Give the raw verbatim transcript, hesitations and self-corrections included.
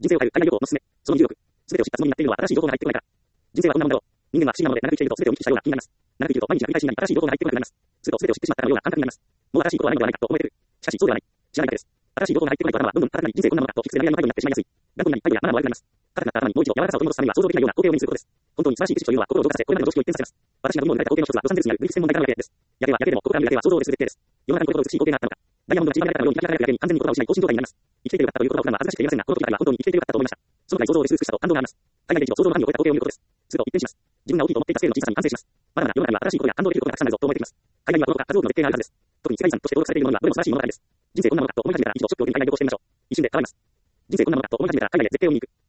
人生を変える海外旅行のすすめ。そのにじゅうろく。すべてを知ったつもりになっているのは新しい情報が入ってこないから。人生はこんなもんだろう。人間は不思議なもので長く生きているとすべてを見聞きしたような気になります。長く生きると毎日が繰り返しになり新しい情報が入ってこなくなります。するとすべてを知ってしまったかのような感覚になります。もう新しいことはないのではないかと思えてくる。しかしそうではない。知らないからです。新しい情報が入ってこないと頭はどんどん硬くなり人生こんなものかと卑屈で悩みの迷子になってしまいやすい。頑固になり態度やマナーも悪くなります。硬くなった頭にもう一度柔らかさを取り戻すためには想像できないような光景を目にすることです。本当に素晴らしい知識というのは心を動かさせ、これまでの常識を一変させます。私が部門を抜かれた光景の一つはロサンゼルスにあるグリフィス専門大学の夜景です。夜景は夜景でも、ここから見る夜景は想像を絶する絶景です。世の中にこれほど美しい光景があったのか。ダイヤモンドがちりばめられたかのように光り輝く夜景に完全に言葉を失い、放心状態になります。生きていてよかったという言葉を使うのは恥ずかしくて言えませんが、この時だけは本当に生きていてよかったと思いました。そのくらい想像を絶する美しさと感動があります。海外で一度想像の範囲を超えた光景を見ることです。すると一変します。自分が大きいと思っていたスケールの小ささに反省します。まだまだ世の中には新しいことや感動できることがたくさんあるぞと思えてきます。海外にはこの他数多くの絶景があるはずです。特に世界遺産として登録されているものにはどれも素晴らしいものばかりです。人生こんなものかと思い始めたら一度ショックを受ける海外旅行をしてみましょう。一瞬で変わります。人生こんなものかと思い始めたら海外へ絶景を見に行く。